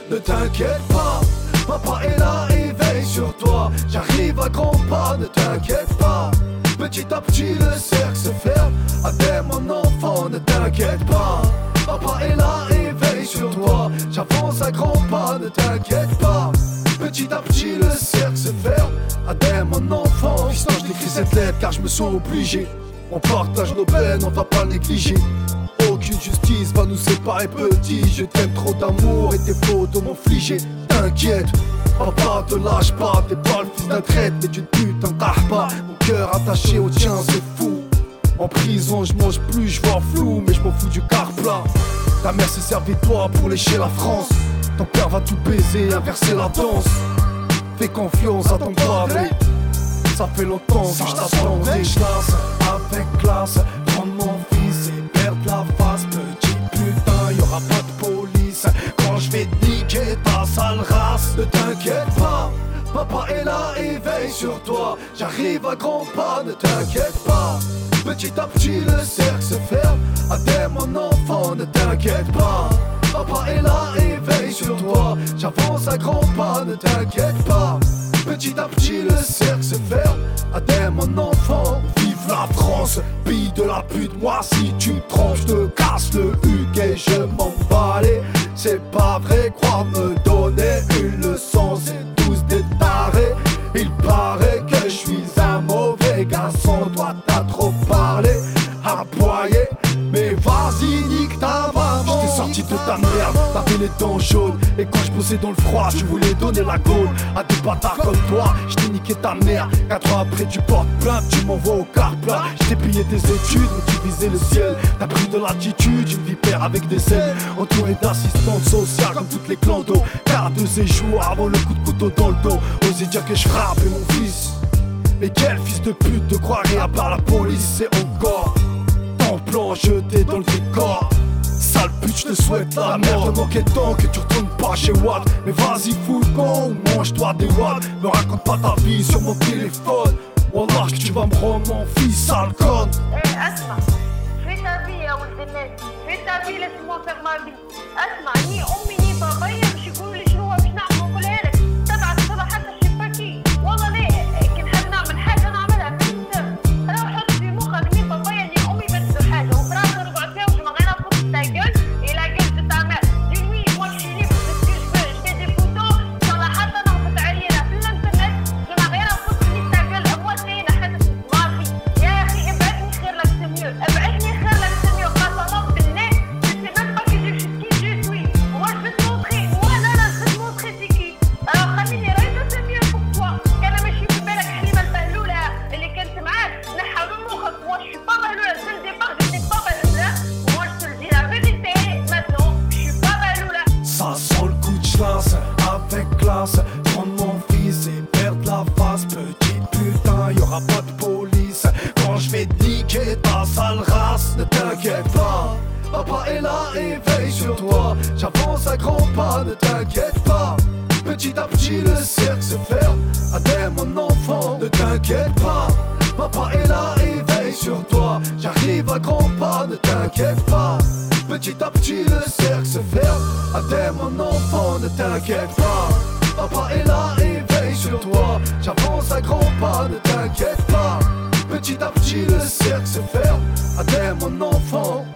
ne t'inquiète pas. Papa est là et veille sur toi. J'arrive à grands pas, ne t'inquiète pas. Petit à petit le cercle se ferme. Adèle mon enfant, ne t'inquiète pas. Papa est là et veille sur toi. J'avance à grands pas, ne t'inquiète pas. Petit à petit le cercle se ferme. Adèle mon enfant. Fiston, je t'écris cette lettre car je me sens obligé. On partage nos peines, on va pas négliger. Aucune justice va nous séparer petit. Je t'aime trop d'amour et tes photos m'ont fligé. T'inquiète, papa te lâche pas. T'es pas le fils d'un traître mais d'une pute, un pas. Mon cœur attaché au tien c'est fou. En prison je mange plus, je vois flou. Mais je m'en fous du quart plat. Ta mère s'est servie de toi pour lécher la France. Ton père va tout baiser, inverser la danse. Fais confiance à ton pavé. Ça fait longtemps que je t'attendais. Avec classe, prendre mon fils et perdre la face. Petit putain, y'aura pas de police quand je vais te niquer ta sale race. Ne t'inquiète pas, papa est là et veille sur toi. J'arrive à grands pas, ne t'inquiète pas. Petit à petit le cercle se ferme. Adèle mon enfant, ne t'inquiète pas. Papa est là et veille sur toi. J'avance à grands pas, ne t'inquiète pas. Petit à petit le cercle se ferme. Adèle mon enfant. Vive la France, pays de la pute. Moi si tu te trompes, je te casse le huc et je m'en balais. C'est pas vrai, crois me donner une leçon. C'est tous des tarés. Il paraît que je suis un mauvais garçon. Toi t'as trop parlé, aboyé. Mais vas-y nique ta maman. J'étais sorti de ta merde, t'avais les dents jaunes. Et quand je bossais dans le froid, tu voulais donner la gaule à des bâtards comme toi. J't'ai niqué ta mère, 4 ans après tu portes plainte. Tu m'envoies au quart plat. J't'ai payé tes études, mais tu visais le ciel. T'as pris de l'attitude, une vipère avec des ailes. Entouré d'assistantes sociales comme toutes les clandos. Carte de séjour avant le coup de couteau dans le dos. Osez dire que je frappais mon fils. Mais quel fils de pute te croirais à part la police? C'est encore ton plan jeté dans le décor. Sale pute, je te souhaite la merde. Te manquait tant que tu retournes pas chez Watt. Mais vas-y fous le camp ou mange-toi des watts. Me raconte pas ta vie sur mon téléphone. Wallah que tu vas me rendre mon fils, sale con. اسمع في تابي يا ولد الناس في تابي laisse-moi faire ma vie. اسمع ني امي ني بابايا باش يقولوا لي شنو باش نعمل نقولها لك. تبعت تبع حتى الشباكي والله ليه كي نحب نعمل حاجه نعملها في السر. انا نحط في مخك ني بابايا ني امي بس حاجه وفراغ نرجع فيها وش ما غير نفوت ta gueule et la gueule de ta mère. Dis-lui moi je suis libre de ce que je veux. Je fais des photos sur la حتى نحط عليها في الانترنت. Je n'ai rien à foutre de ta gueule à moi c'est نحن ما في. يا اخي ابعدني خير لك c'est mieux. ابعدني خير لك c'est mieux. قسما بالله je sais même pas qui je suis. Moi je vais te montrer. Moi là je vais te montrer c'est qui. Alors خليني رايده c'est mieux pour toi. كان ماشي في بالك حليمه البهلوله اللي كانت معاك نحى من مخك. Moi je suis pas baloula dès le départ j'étais pas baloula. Moi je te le dis la vérité maintenant je suis pas baloula. Ça sent le coup de chance avec classe. Prendre mon fils et perdre la face. Petit putain, y'aura pas de police quand je vais te niquer ta sale race. Ne t'inquiète pas, papa est là et veille sur toi. J'avance à grands pas, ne t'inquiète pas. Petit à petit le cercle se ferme. Adèle mon enfant, ne t'inquiète pas. Papa est là et veille sur toi. J'arrive à grands pas, ne t'inquiète pas. Petit à petit le cercle se ferme. Adèle mon enfant, ne t'inquiète pas. Papa est là et veille sur toi. J'avance à grands pas, ne t'inquiète pas. Petit à petit le cercle se ferme. Adèle mon enfant.